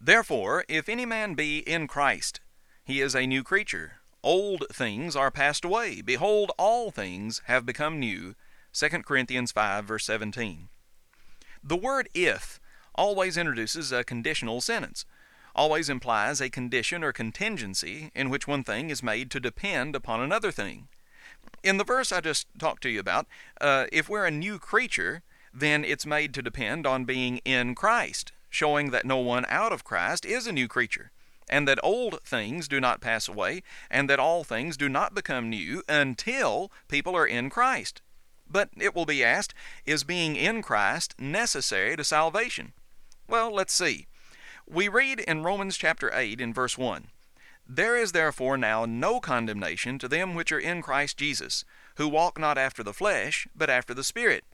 Therefore, if any man be in Christ, he is a new creature. Old things are passed away. Behold, all things have become new. 2 Corinthians 5, verse 17. The word if always introduces a conditional sentence, always implies a condition or contingency in which one thing is made to depend upon another thing. In the verse I just talked to you about, if we're a new creature, then it's made to depend on being in Christ, showing that no one out of Christ is a new creature, and that old things do not pass away, and that all things do not become new until people are in Christ. But it will be asked, is being in Christ necessary to salvation? Well, let's see. We read in Romans chapter 8 in verse 1, "There is therefore now no condemnation to them which are in Christ Jesus, who walk not after the flesh, but after the Spirit."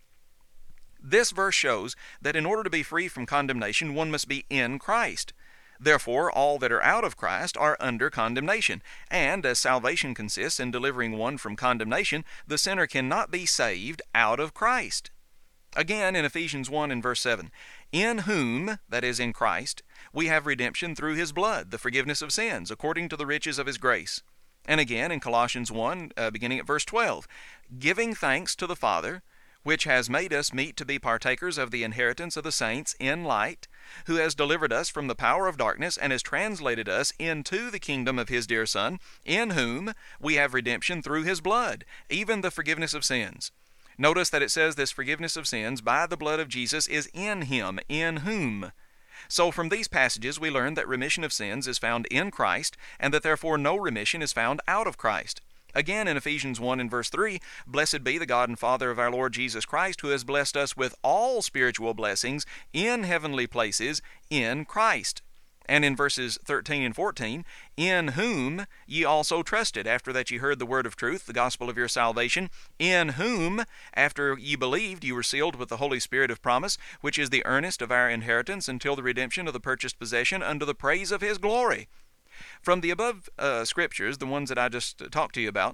This verse shows that in order to be free from condemnation, one must be in Christ. Therefore, all that are out of Christ are under condemnation. And as salvation consists in delivering one from condemnation, the sinner cannot be saved out of Christ. Again, in Ephesians 1 and verse 7, "In whom," that is in Christ, "we have redemption through his blood, the forgiveness of sins, according to the riches of his grace." And again in Colossians 1, beginning at verse 12, "Giving thanks to the Father, which has made us meet to be partakers of the inheritance of the saints in light, who has delivered us from the power of darkness, and has translated us into the kingdom of his dear Son, in whom we have redemption through his blood, even the forgiveness of sins." Notice that it says this forgiveness of sins by the blood of Jesus is in him, in whom. So from these passages we learn that remission of sins is found in Christ, and that therefore no remission is found out of Christ. Again in Ephesians 1 and verse 3, "Blessed be the God and Father of our Lord Jesus Christ, who has blessed us with all spiritual blessings in heavenly places in Christ." And in verses 13 and 14, "In whom ye also trusted, after that ye heard the word of truth, the gospel of your salvation, in whom, after ye believed, ye were sealed with the Holy Spirit of promise, which is the earnest of our inheritance until the redemption of the purchased possession unto the praise of his glory." From the above scriptures, the ones that I just talked to you about,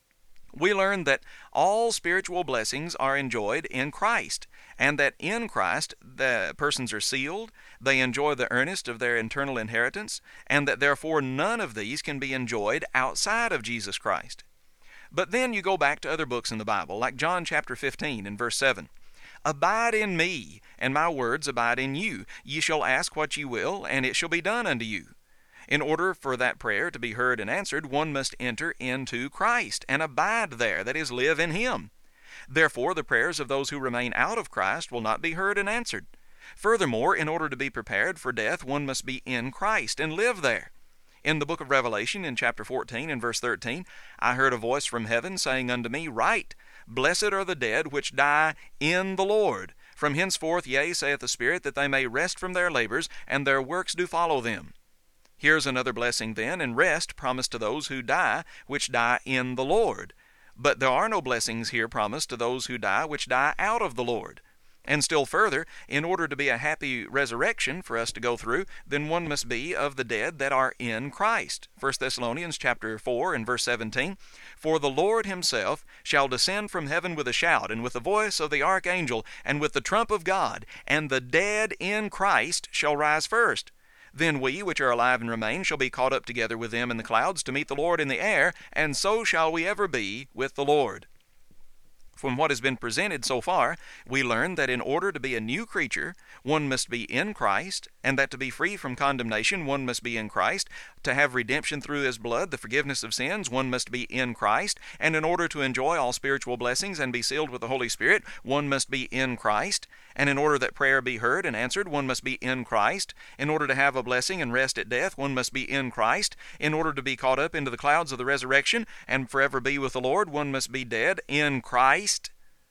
we learn that all spiritual blessings are enjoyed in Christ, and that in Christ the persons are sealed, they enjoy the earnest of their eternal inheritance, and that therefore none of these can be enjoyed outside of Jesus Christ. But then you go back to other books in the Bible, like John chapter 15 and verse 7. "Abide in me, and my words abide in you. Ye shall ask what ye will, and it shall be done unto you." In order for that prayer to be heard and answered, one must enter into Christ and abide there, that is, live in him. Therefore, the prayers of those who remain out of Christ will not be heard and answered. Furthermore, in order to be prepared for death, one must be in Christ and live there. In the book of Revelation, in chapter 14 and verse 13, "I heard a voice from heaven saying unto me, Write, Blessed are the dead which die in the Lord. From henceforth, yea, saith the Spirit, that they may rest from their labors, and their works do follow them." Here's another blessing then, and rest promised to those who die, which die in the Lord. But there are no blessings here promised to those who die, which die out of the Lord. And still further, in order to be a happy resurrection for us to go through, then one must be of the dead that are in Christ. 1 Thessalonians chapter 4 and verse 17, "For the Lord himself shall descend from heaven with a shout, and with the voice of the archangel, and with the trump of God, and the dead in Christ shall rise first. Then we, which are alive and remain, shall be caught up together with them in the clouds to meet the Lord in the air, and so shall we ever be with the Lord." From what has been presented so far, we learn that in order to be a new creature, one must be in Christ, and that to be free from condemnation, one must be in Christ. To have redemption through his blood, the forgiveness of sins, one must be in Christ. And in order to enjoy all spiritual blessings and be sealed with the Holy Spirit, one must be in Christ. And in order that prayer be heard and answered, one must be in Christ. In order to have a blessing and rest at death, one must be in Christ. In order to be caught up into the clouds of the resurrection and forever be with the Lord, one must be dead in Christ.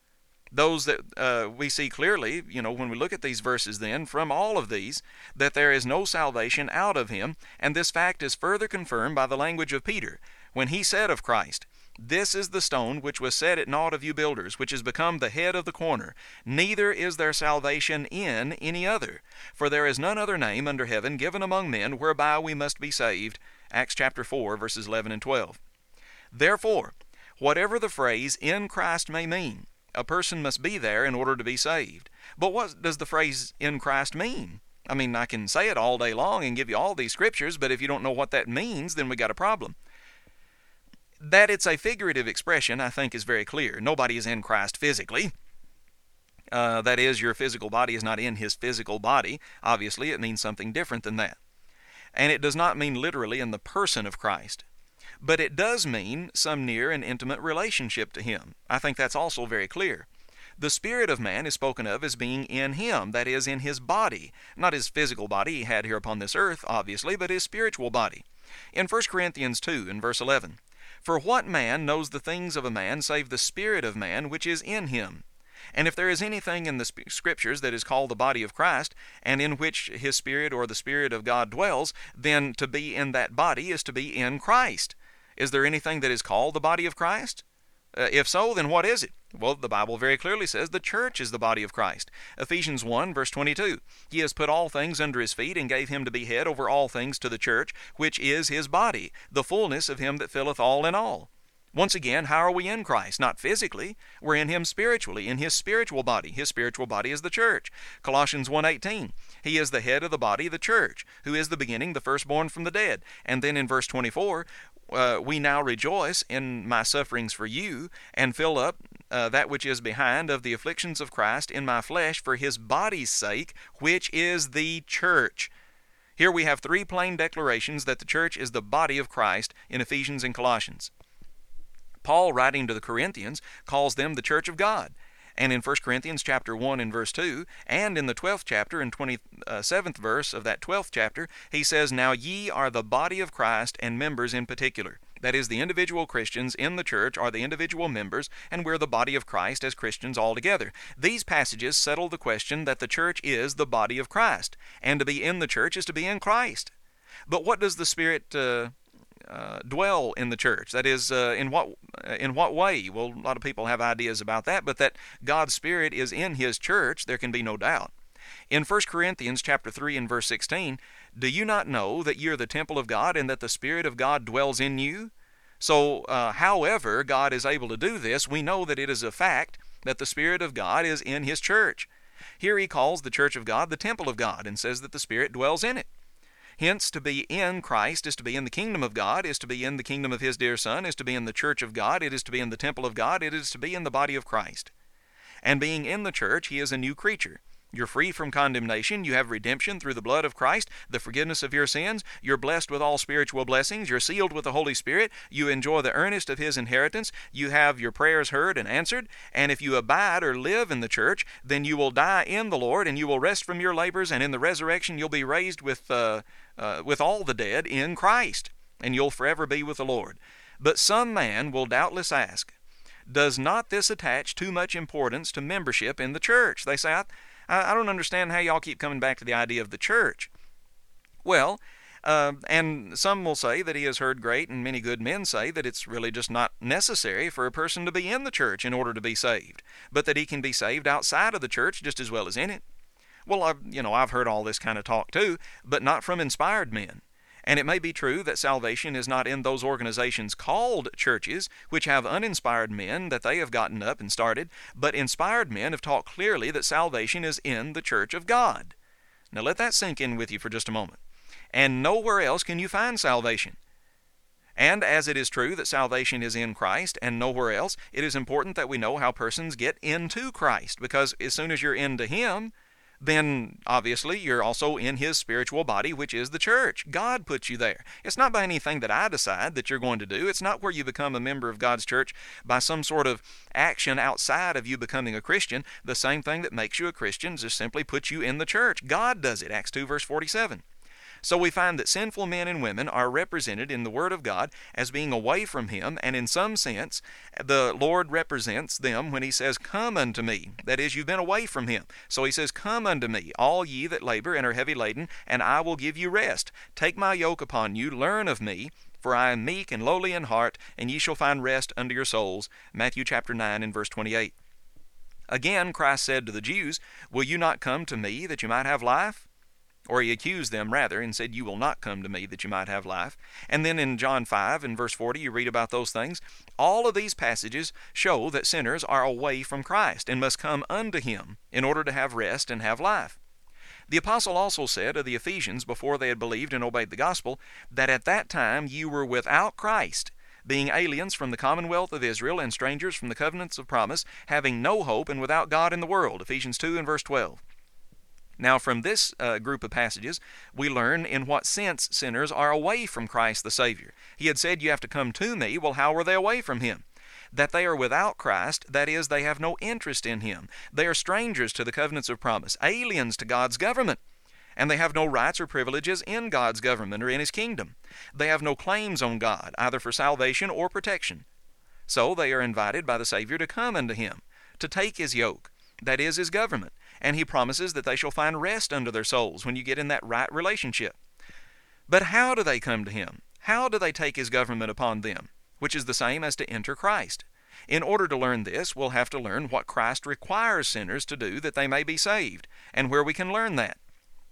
Those that we see clearly, when we look at these verses then, from all of these, that there is no salvation out of him, and this fact is further confirmed by the language of Peter, when he said of Christ, "This is the stone which was set at naught of you builders, which is become the head of the corner. Neither is there salvation in any other. For there is none other name under heaven given among men whereby we must be saved." Acts chapter 4, verses 11 and 12. Therefore, whatever the phrase "in Christ" may mean, a person must be there in order to be saved. But what does the phrase "in Christ" mean? I mean, I can say it all day long and give you all these scriptures, but if you don't know what that means, then we got a problem. That it's a figurative expression, I think, is very clear. Nobody is in Christ physically. That is, your physical body is not in his physical body. Obviously, it means something different than that. And it does not mean literally in the person of Christ. But it does mean some near and intimate relationship to him. I think that's also very clear. The spirit of man is spoken of as being in him, that is, in his body. Not his physical body he had here upon this earth, obviously, but his spiritual body. In 1 Corinthians 2, in verse 11, "For what man knows the things of a man save the spirit of man which is in him? And if there is anything in the Scriptures that is called the body of Christ, and in which his Spirit or the Spirit of God dwells, then to be in that body is to be in Christ. Is there anything that is called the body of Christ? If so, then what is it? Well, the Bible very clearly says the church is the body of Christ. Ephesians 1, verse 22, "He has put all things under his feet, and gave him to be head over all things to the church, which is his body, the fullness of him that filleth all in all." Once again, how are we in Christ? Not physically. We're in him spiritually, in his spiritual body. His spiritual body is the church. Colossians 1:18, "He is the head of the body, the church, who is the beginning, the firstborn from the dead." And then in verse 24, "We now rejoice in my sufferings for you, and fill up that which is behind of the afflictions of Christ in my flesh for his body's sake, which is the church." Here we have three plain declarations that the church is the body of Christ in Ephesians and Colossians. Paul, writing to the Corinthians, calls them the church of God. And in 1 Corinthians chapter 1 and verse 2, and in the 12th chapter and 27th verse of that 12th chapter, he says, "Now ye are the body of Christ, and members in particular." That is, the individual Christians in the church are the individual members, and we're the body of Christ as Christians altogether. These passages settle the question that the church is the body of Christ, and to be in the church is to be in Christ. But what does the Spirit dwell in the church? That is, in what way? Well, a lot of people have ideas about that, but that God's Spirit is in his church, there can be no doubt. In 1 Corinthians chapter 3 and verse 16, "Do you not know that ye are the temple of God, and that the Spirit of God dwells in you?" So, however God is able to do this, we know that it is a fact that the Spirit of God is in his church. Here he calls the church of God the temple of God, and says that the Spirit dwells in it. Hence, to be in Christ is to be in the kingdom of God, is to be in the kingdom of his dear Son, is to be in the church of God, it is to be in the temple of God, it is to be in the body of Christ. And being in the church, he is a new creature. You're free from condemnation. You have redemption through the blood of Christ, the forgiveness of your sins. You're blessed with all spiritual blessings. You're sealed with the Holy Spirit. You enjoy the earnest of his inheritance. You have your prayers heard and answered. And if you abide or live in the church, then you will die in the Lord, and you will rest from your labors, and in the resurrection you'll be raised with all the dead in Christ, and you'll forever be with the Lord. But some man will doubtless ask, does not this attach too much importance to membership in the church? They say, I don't understand how y'all keep coming back to the idea of the church. Well, and some will say that he has heard great and many good men say that it's really just not necessary for a person to be in the church in order to be saved, but that he can be saved outside of the church just as well as in it. Well, I've heard all this kind of talk too, but not from inspired men. And it may be true that salvation is not in those organizations called churches, which have uninspired men that they have gotten up and started, but inspired men have taught clearly that salvation is in the church of God. Now let that sink in with you for just a moment. And nowhere else can you find salvation. And as it is true that salvation is in Christ and nowhere else, it is important that we know how persons get into Christ, because as soon as you're into him, then obviously you're also in his spiritual body, which is the church. God puts you there. It's not by anything that I decide that you're going to do. It's not where you become a member of God's church by some sort of action outside of you becoming a Christian. The same thing that makes you a Christian just simply puts you in the church. God does it. Acts 2 verse 47. So we find that sinful men and women are represented in the Word of God as being away from him, and in some sense, the Lord represents them when he says, "Come unto me." That is, you've been away from him. So he says, "Come unto me, all ye that labor and are heavy laden, and I will give you rest. Take my yoke upon you, learn of me, for I am meek and lowly in heart, and ye shall find rest unto your souls." Matthew chapter 9 and verse 28. Again, Christ said to the Jews, "Will you not come to me that you might have life?" Or he accused them, rather, and said, "You will not come to me that you might have life." And then in John 5 and verse 40, you read about those things. All of these passages show that sinners are away from Christ and must come unto him in order to have rest and have life. The apostle also said of the Ephesians before they had believed and obeyed the gospel, that at that time you were without Christ, being aliens from the commonwealth of Israel and strangers from the covenants of promise, having no hope and without God in the world. Ephesians 2 and verse 12. Now from this group of passages, we learn in what sense sinners are away from Christ the Savior. He had said, you have to come to me. Well, how were they away from Him? That they are without Christ, that is, they have no interest in Him. They are strangers to the covenants of promise, aliens to God's government, and they have no rights or privileges in God's government or in His kingdom. They have no claims on God, either for salvation or protection. So they are invited by the Savior to come unto Him, to take His yoke, that is, His government, and He promises that they shall find rest unto their souls when you get in that right relationship. But how do they come to Him? How do they take His government upon them, which is the same as to enter Christ? In order to learn this, we'll have to learn what Christ requires sinners to do that they may be saved, and where we can learn that.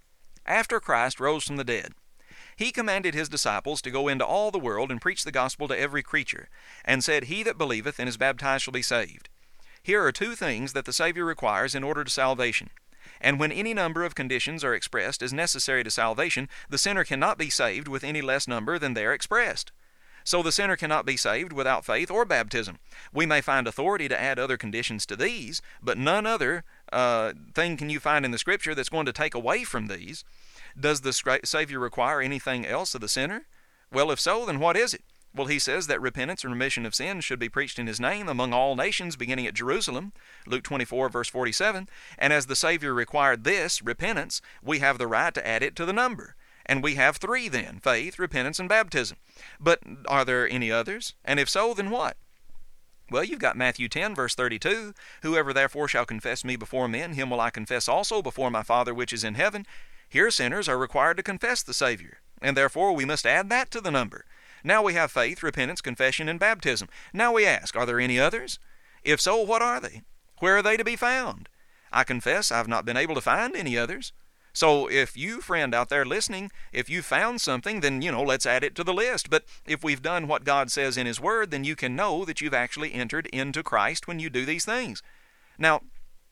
After Christ rose from the dead, He commanded His disciples to go into all the world and preach the gospel to every creature, and said, He that believeth and is baptized shall be saved. Here are two things that the Savior requires in order to salvation. And when any number of conditions are expressed as necessary to salvation, the sinner cannot be saved with any less number than they are expressed. So the sinner cannot be saved without faith or baptism. We may find authority to add other conditions to these, but none other thing can you find in the Scripture that's going to take away from these. Does the Savior require anything else of the sinner? Well, if so, then what is it? Well, He says that repentance and remission of sins should be preached in His name among all nations, beginning at Jerusalem, Luke 24, verse 47. And as the Savior required this, repentance, we have the right to add it to the number. And we have three then, faith, repentance, and baptism. But are there any others? And if so, then what? Well, you've got Matthew 10, verse 32. Whoever therefore shall confess me before men, him will I confess also before my Father which is in heaven. Here sinners are required to confess the Savior, and therefore we must add that to the number. Now we have faith, repentance, confession, and baptism. Now we ask, are there any others? If so, what are they? Where are they to be found? I confess I've not been able to find any others. So if you, friend out there listening, if you found something, then, let's add it to the list. But if we've done what God says in His Word, then you can know that you've actually entered into Christ when you do these things. Now,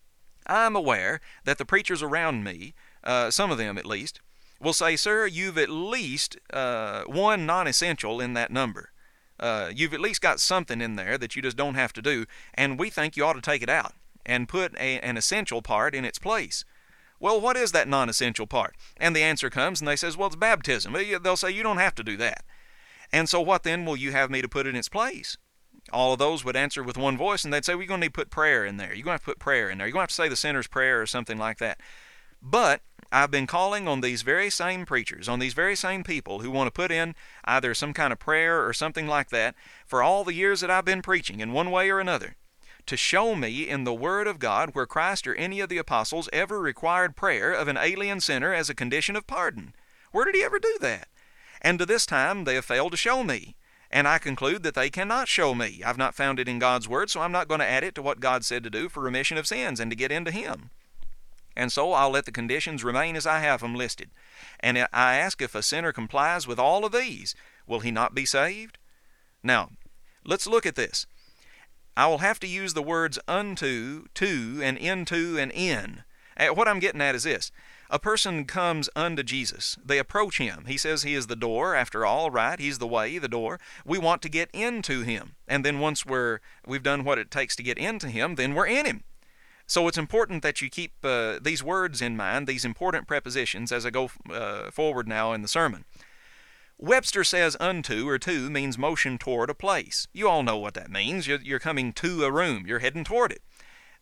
I'm aware that the preachers around me, some of them at least, will say, sir, you've at least one non-essential in that number. You've at least got something in there that you just don't have to do, and we think you ought to take it out and put an essential part in its place. Well, what is that non-essential part? And the answer comes, and they says, well, it's baptism. They'll say, you don't have to do that. And so what then will you have me to put in its place? All of those would answer with one voice, and they'd say, we're going to need to put prayer in there. You're going to have to put prayer in there. You're going to have to say the sinner's prayer or something like that. But I've been calling on these very same preachers, on these very same people who want to put in either some kind of prayer or something like that for all the years that I've been preaching in one way or another, to show me in the Word of God where Christ or any of the apostles ever required prayer of an alien sinner as a condition of pardon. Where did He ever do that? And to this time they have failed to show me. And I conclude that they cannot show me. I've not found it in God's Word, so I'm not going to add it to what God said to do for remission of sins and to get into Him. And so I'll let the conditions remain as I have them listed. And I ask, if a sinner complies with all of these, will he not be saved? Now, let's look at this. I will have to use the words unto, to, and into, and in. What I'm getting at is this. A person comes unto Jesus. They approach Him. He says He is the door, after all, right? He's the way, the door. We want to get into Him. And then once we've done what it takes to get into Him, then we're in Him. So it's important that you keep these words in mind, these important prepositions, as I go forward now in the sermon. Webster says unto or to means motion toward a place. You all know what that means. You're coming to a room. You're heading toward it.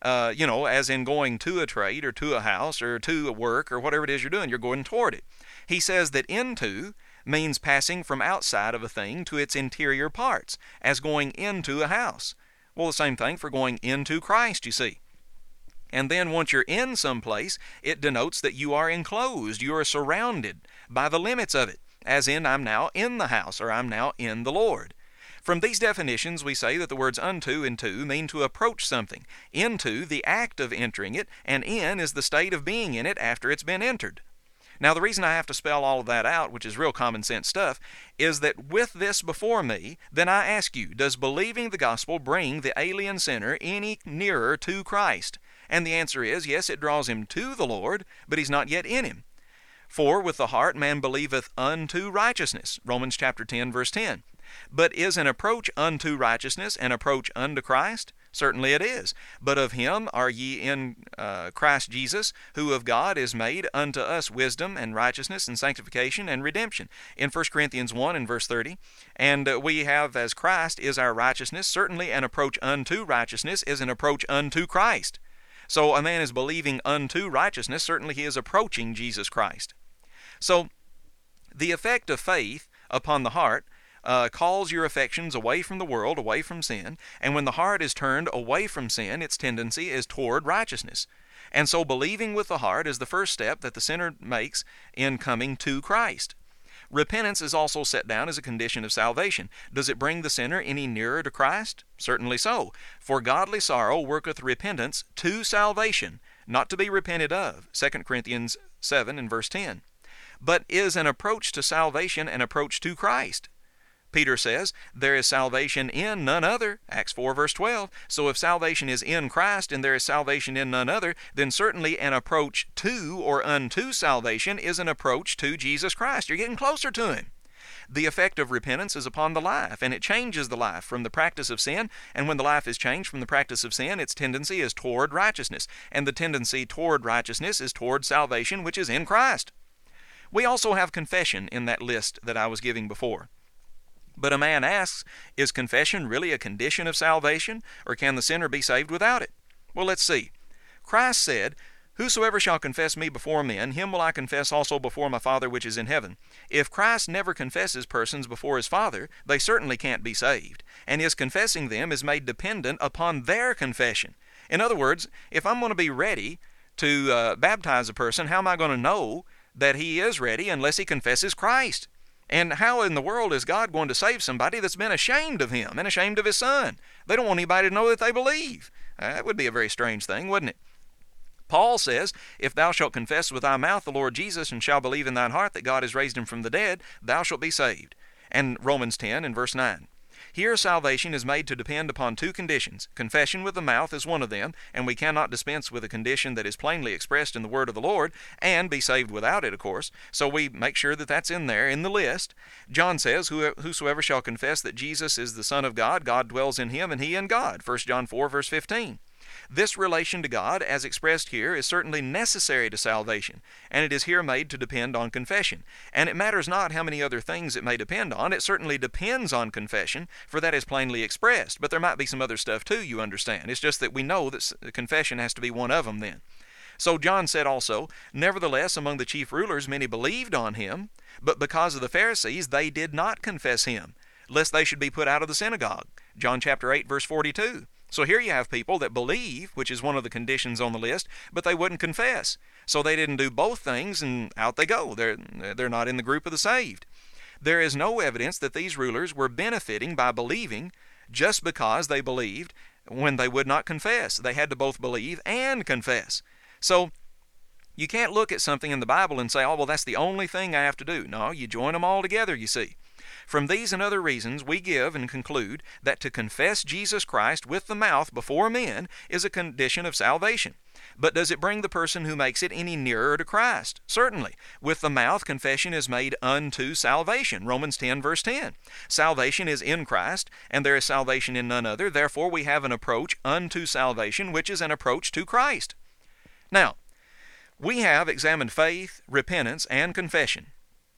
As in going to a trade or to a house or to a work or whatever it is you're doing, you're going toward it. He says that into means passing from outside of a thing to its interior parts, as going into a house. Well, the same thing for going into Christ, you see. And then once you're in some place, it denotes that you are enclosed, you are surrounded by the limits of it, as in I'm now in the house, or I'm now in the Lord. From these definitions, we say that the words unto and to mean to approach something. Into, the act of entering it, and in is the state of being in it after it's been entered. Now, the reason I have to spell all of that out, which is real common sense stuff, is that with this before me, then I ask you, does believing the gospel bring the alien sinner any nearer to Christ? And the answer is, yes, it draws him to the Lord, but he's not yet in him. For with the heart man believeth unto righteousness, Romans chapter 10, verse 10. But is an approach unto righteousness an approach unto Christ? Certainly it is. But of him are ye in Christ Jesus, who of God is made unto us wisdom and righteousness and sanctification and redemption. In 1 Corinthians 1 and verse 30. And we have as Christ is our righteousness. Certainly an approach unto righteousness is an approach unto Christ. So a man is believing unto righteousness. Certainly he is approaching Jesus Christ. So the effect of faith upon the heart calls your affections away from the world, away from sin. And when the heart is turned away from sin, its tendency is toward righteousness. And so believing with the heart is the first step that the sinner makes in coming to Christ. Repentance is also set down as a condition of salvation. Does it bring the sinner any nearer to Christ? Certainly so. For godly sorrow worketh repentance to salvation, not to be repented of. 2 Corinthians 7 and verse 10. But is an approach to salvation an approach to Christ? Peter says, there is salvation in none other, Acts 4 verse 12. So if salvation is in Christ and there is salvation in none other, then certainly an approach to or unto salvation is an approach to Jesus Christ. You're getting closer to Him. The effect of repentance is upon the life, and it changes the life from the practice of sin, and when the life is changed from the practice of sin, its tendency is toward righteousness, and the tendency toward righteousness is toward salvation, which is in Christ. We also have confession in that list that I was giving before. But a man asks, is confession really a condition of salvation, or can the sinner be saved without it? Well, let's see. Christ said, whosoever shall confess me before men, him will I confess also before my Father which is in heaven. If Christ never confesses persons before his Father, they certainly can't be saved, and his confessing them is made dependent upon their confession. In other words, if I'm going to be ready to baptize a person, how am I going to know that he is ready unless he confesses Christ? And how in the world is God going to save somebody that's been ashamed of him and ashamed of his Son? They don't want anybody to know that they believe. That would be a very strange thing, wouldn't it? Paul says, if thou shalt confess with thy mouth the Lord Jesus and shalt believe in thine heart that God has raised him from the dead, thou shalt be saved. And Romans 10 and verse 9. Here salvation is made to depend upon two conditions. Confession with the mouth is one of them, and we cannot dispense with a condition that is plainly expressed in the word of the Lord, and be saved without it, of course. So we make sure that that's in there, in the list. John says, whosoever shall confess that Jesus is the Son of God, God dwells in him, and he in God. 1 John 4, verse 15. This relation to God, as expressed here, is certainly necessary to salvation, and it is here made to depend on confession. And it matters not how many other things it may depend on, it certainly depends on confession, for that is plainly expressed. But there might be some other stuff too, you understand. It's just that we know that confession has to be one of them then. So John said also, nevertheless among the chief rulers many believed on him, but because of the Pharisees they did not confess him, lest they should be put out of the synagogue. John chapter 8, verse 42. So here you have people that believe, which is one of the conditions on the list, but they wouldn't confess. So they didn't do both things, and out they go. They're not in the group of the saved. There is no evidence that these rulers were benefiting by believing just because they believed when they would not confess. They had to both believe and confess. So you can't look at something in the Bible and say, oh, well, that's the only thing I have to do. No, you join them all together, you see. From these and other reasons, we give and conclude that to confess Jesus Christ with the mouth before men is a condition of salvation. But does it bring the person who makes it any nearer to Christ? Certainly. With the mouth, confession is made unto salvation. Romans 10, verse 10. Salvation is in Christ, and there is salvation in none other. Therefore, we have an approach unto salvation, which is an approach to Christ. Now, we have examined faith, repentance, and confession.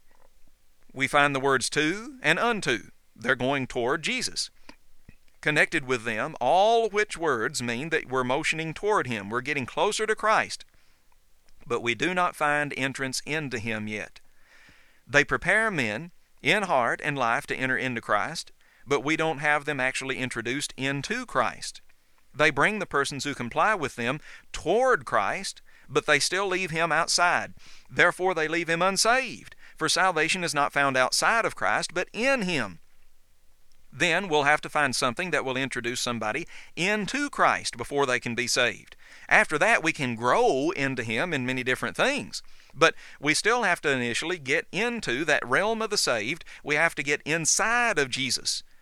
We find the words to and unto. They're going toward Jesus. Connected with them, all which words mean that we're motioning toward him. We're getting closer to Christ. But we do not find entrance into him yet. They prepare men in heart and life to enter into Christ, but we don't have them actually introduced into Christ. They bring the persons who comply with them toward Christ, but they still leave him outside. Therefore they leave him unsaved. For salvation is not found outside of Christ, but in him. Then we'll have to find something that will introduce somebody into Christ before they can be saved. After that, we can grow into him in many different things. But we still have to initially get into that realm of the saved. We have to get inside of Jesus.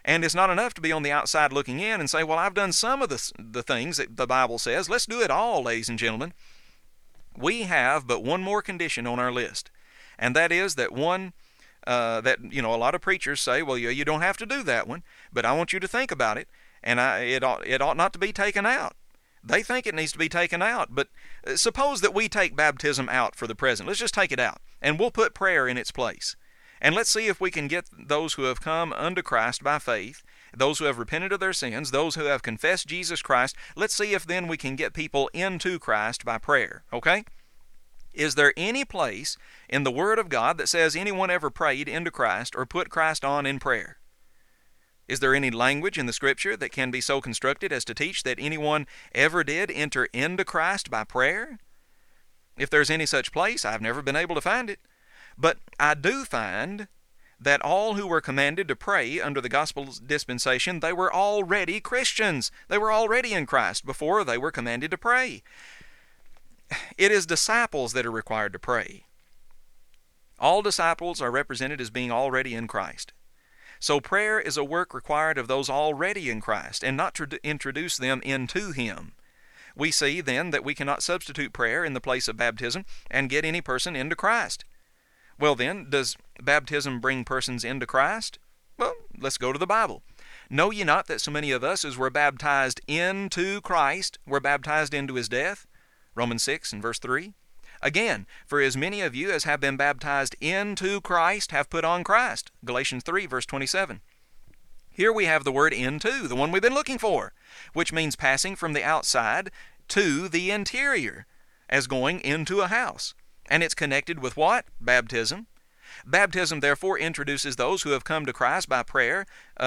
And it's not enough to be on the outside looking in and say, well, I've done some of the things that the Bible says. Let's do it all, ladies and gentlemen. We have but one more condition on our list, and that is that a lot of preachers say, well, you don't have to do that one, but I want you to think about it, and it ought not to be taken out. They think it needs to be taken out, but suppose that we take baptism out for the present. Let's just take it out, and we'll put prayer in its place. And let's see if we can get those who have come unto Christ by faith, those who have repented of their sins, those who have confessed Jesus Christ, let's see if then we can get people into Christ by prayer, okay? Is there any place in the Word of God that says anyone ever prayed into Christ or put Christ on in prayer? Is there any language in the Scripture that can be so constructed as to teach that anyone ever did enter into Christ by prayer? If there's any such place, I've never been able to find it. But I do find that all who were commanded to pray under the gospel dispensation, they were already Christians. They were already in Christ before they were commanded to pray. It is disciples that are required to pray. All disciples are represented as being already in Christ. So prayer is a work required of those already in Christ, and not to introduce them into Him. We see then that we cannot substitute prayer in the place of baptism and get any person into Christ. Well then, does baptism bring persons into Christ? Well, let's go to the Bible. Know ye not that so many of us as were baptized into Christ were baptized into His death? Romans 6 and verse 3. Again, for as many of you as have been baptized into Christ have put on Christ. Galatians 3 verse 27. Here we have the word into, the one we've been looking for, which means passing from the outside to the interior, as going into a house. And it's connected with what? Baptism. Baptism, therefore, introduces those who have come to Christ by prayer,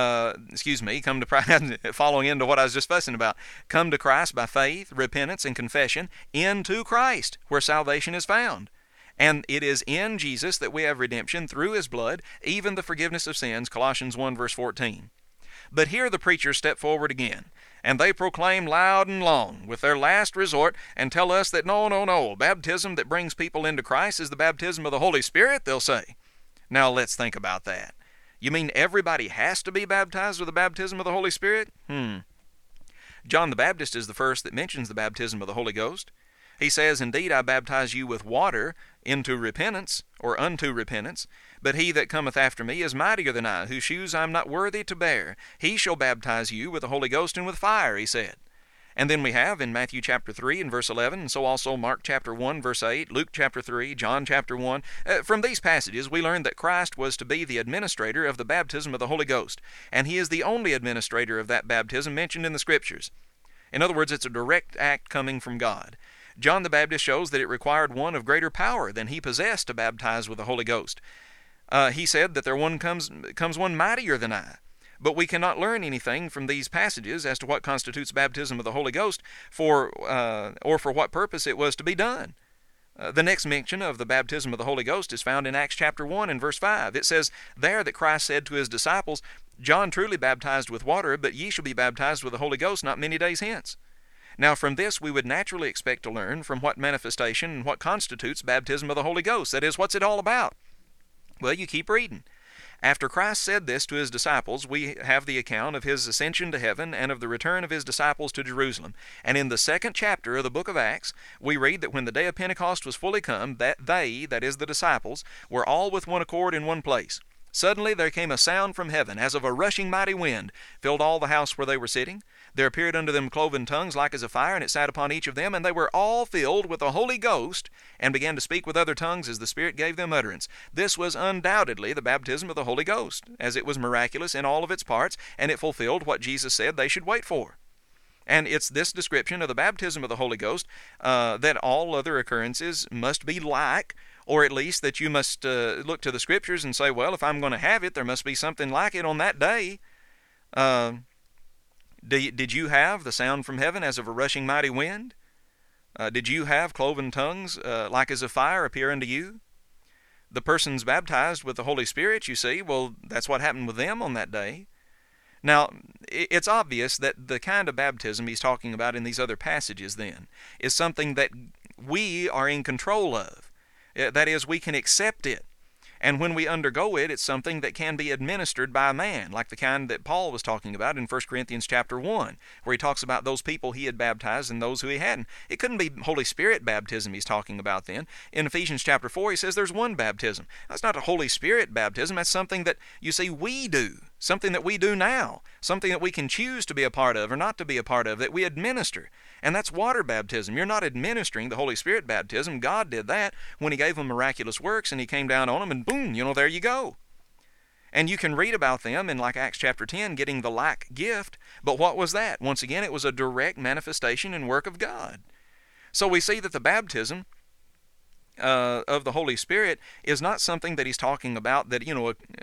following into what I was just fussing about, come to Christ by faith, repentance, and confession, into Christ, where salvation is found. And it is in Jesus that we have redemption through His blood, even the forgiveness of sins, Colossians 1 verse 14. But here the preachers step forward again, and they proclaim loud and long with their last resort and tell us that no, baptism that brings people into Christ is the baptism of the Holy Spirit, they'll say. Now let's think about that. You mean everybody has to be baptized with the baptism of the Holy Spirit? John the Baptist is the first that mentions the baptism of the Holy Ghost. He says, indeed, I baptize you with water into repentance, or unto repentance, but he that cometh after me is mightier than I, whose shoes I am not worthy to bear. He shall baptize you with the Holy Ghost and with fire, he said. And then we have in Matthew chapter 3 and verse 11, and so also Mark chapter 1 verse 8, Luke chapter 3, John chapter 1. From these passages we learn that Christ was to be the administrator of the baptism of the Holy Ghost, and He is the only administrator of that baptism mentioned in the Scriptures. In other words, it's a direct act coming from God. John the Baptist shows that it required one of greater power than he possessed to baptize with the Holy Ghost. He said that there comes one mightier than I. But we cannot learn anything from these passages as to what constitutes baptism of the Holy Ghost or for what purpose it was to be done. The next mention of the baptism of the Holy Ghost is found in Acts chapter 1 and verse 5. It says there that Christ said to His disciples, John truly baptized with water, but ye shall be baptized with the Holy Ghost not many days hence. Now from this we would naturally expect to learn from what manifestation and what constitutes baptism of the Holy Ghost. That is, what's it all about? Well, you keep reading. After Christ said this to His disciples, we have the account of His ascension to heaven and of the return of His disciples to Jerusalem. And in the second chapter of the book of Acts, we read that when the day of Pentecost was fully come, that they, that is the disciples, were all with one accord in one place. Suddenly there came a sound from heaven, as of a rushing mighty wind, filled all the house where they were sitting. There appeared unto them cloven tongues like as a fire, and it sat upon each of them, and they were all filled with the Holy Ghost, and began to speak with other tongues as the Spirit gave them utterance. This was undoubtedly the baptism of the Holy Ghost, as it was miraculous in all of its parts, and it fulfilled what Jesus said they should wait for. And it's this description of the baptism of the Holy Ghost that all other occurrences must be like, or at least that you must look to the Scriptures and say, well, if I'm going to have it, there must be something like it on that day. Did you have the sound from heaven as of a rushing mighty wind? Did you have cloven tongues like as of fire appear unto you? The persons baptized with the Holy Spirit, you see, well, that's what happened with them on that day. Now, it's obvious that the kind of baptism he's talking about in these other passages then is something that we are in control of. That is, we can accept it. And when we undergo it, it's something that can be administered by man, like the kind that Paul was talking about in 1 Corinthians chapter 1, where he talks about those people he had baptized and those who he hadn't. It couldn't be Holy Spirit baptism he's talking about then. In Ephesians chapter 4, he says there's one baptism. That's not a Holy Spirit baptism. That's something that, you see, we do. Something that we do now. Something that we can choose to be a part of or not to be a part of, that we administer. And that's water baptism. You're not administering the Holy Spirit baptism. God did that when he gave them miraculous works and he came down on them and boom, there you go. And you can read about them in like Acts chapter 10 getting the like gift. But what was that? Once again, it was a direct manifestation and work of God. So we see that the baptism of the Holy Spirit is not something that he's talking about that,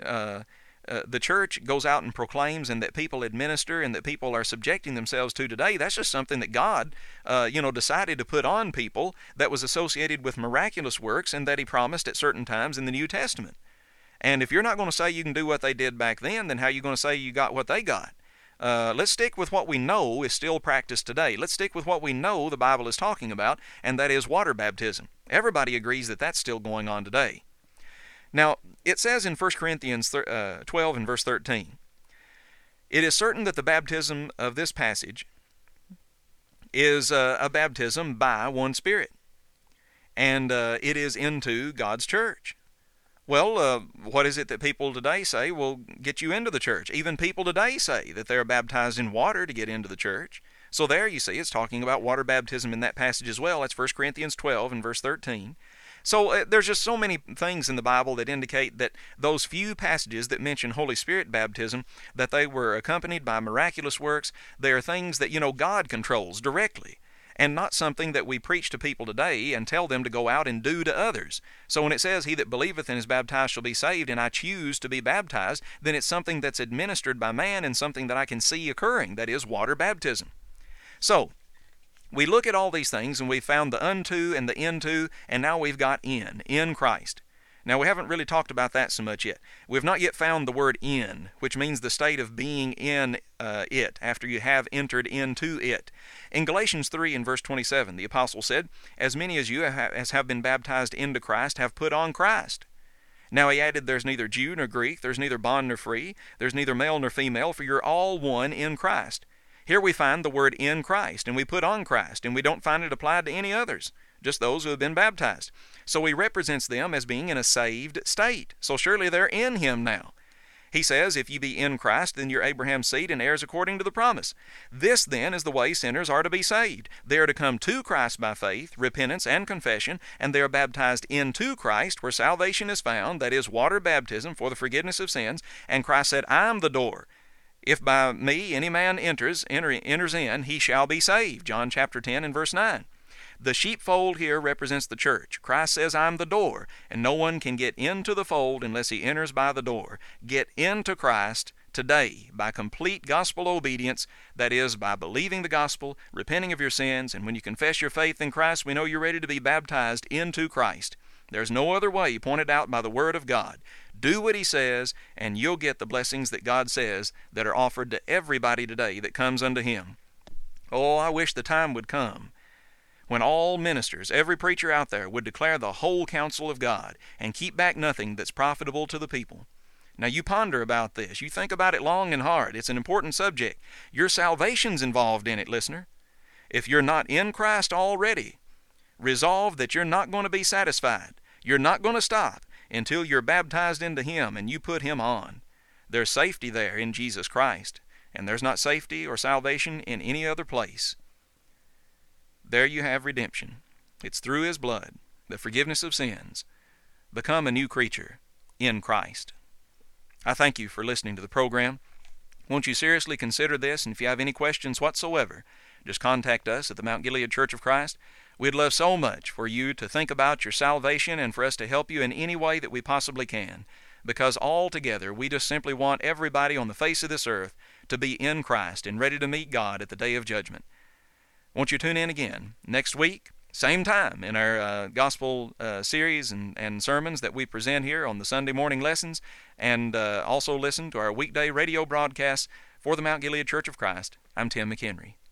the church goes out and proclaims and that people administer and that people are subjecting themselves to today. That's just something that God, decided to put on people that was associated with miraculous works and that he promised at certain times in the New Testament. And if you're not going to say you can do what they did back then how are you going to say you got what they got? Let's stick with what we know is still practiced today. Let's stick with what we know the Bible is talking about, and that is water baptism. Everybody agrees that that's still going on today. Now, it says in 1 Corinthians 12 and verse 13, it is certain that the baptism of this passage is a baptism by one Spirit, and it is into God's church. Well, what is it that people today say will get you into the church? Even people today say that they're baptized in water to get into the church. So there you see it's talking about water baptism in that passage as well. That's 1 Corinthians 12 and verse 13. So there's just so many things in the Bible that indicate that those few passages that mention Holy Spirit baptism, that they were accompanied by miraculous works. They are things that, God controls directly, and not something that we preach to people today and tell them to go out and do to others. So when it says, he that believeth and is baptized shall be saved, and I choose to be baptized, then it's something that's administered by man and something that I can see occurring, that is water baptism. So, we look at all these things and we found the unto and the into, and now we've got in Christ. Now we haven't really talked about that so much yet. We've not yet found the word in, which means the state of being in it, after you have entered into it. In Galatians 3 and verse 27, the apostle said, as many as you as have been baptized into Christ have put on Christ. Now he added, there's neither Jew nor Greek, there's neither bond nor free, there's neither male nor female, for you're all one in Christ. Here we find the word in Christ, and we put on Christ, and we don't find it applied to any others, just those who have been baptized. So he represents them as being in a saved state. So surely they're in him now. He says, if you be in Christ, then you're Abraham's seed and heirs according to the promise. This then is the way sinners are to be saved. They are to come to Christ by faith, repentance, and confession, and they are baptized into Christ, where salvation is found, that is water baptism for the forgiveness of sins. And Christ said, I'm the door. If by me any man enters in, he shall be saved. John chapter 10 and verse 9. The sheepfold here represents the church. Christ says, I'm the door, and no one can get into the fold unless he enters by the door. Get into Christ today by complete gospel obedience, that is, by believing the gospel, repenting of your sins, and when you confess your faith in Christ, we know you're ready to be baptized into Christ. There's no other way pointed out by the Word of God. Do what he says, and you'll get the blessings that God says that are offered to everybody today that comes unto him. Oh, I wish the time would come when all ministers, every preacher out there, would declare the whole counsel of God and keep back nothing that's profitable to the people. Now you ponder about this. You think about it long and hard. It's an important subject. Your salvation's involved in it, listener. If you're not in Christ already, resolve that you're not going to be satisfied. You're not going to stop until you're baptized into him and you put him on. There's safety there in Jesus Christ, and there's not safety or salvation in any other place. There you have redemption. It's through his blood, the forgiveness of sins. Become a new creature in Christ. I thank you for listening to the program. Won't you seriously consider this, and if you have any questions whatsoever, just contact us at the Mount Gilead Church of Christ. We'd love so much for you to think about your salvation and for us to help you in any way that we possibly can, because all together we just simply want everybody on the face of this earth to be in Christ and ready to meet God at the day of judgment. Won't you tune in again next week, same time, in our gospel series and sermons that we present here on the Sunday morning lessons, and also listen to our weekday radio broadcasts for the Mount Gilead Church of Christ. I'm Tim McHenry.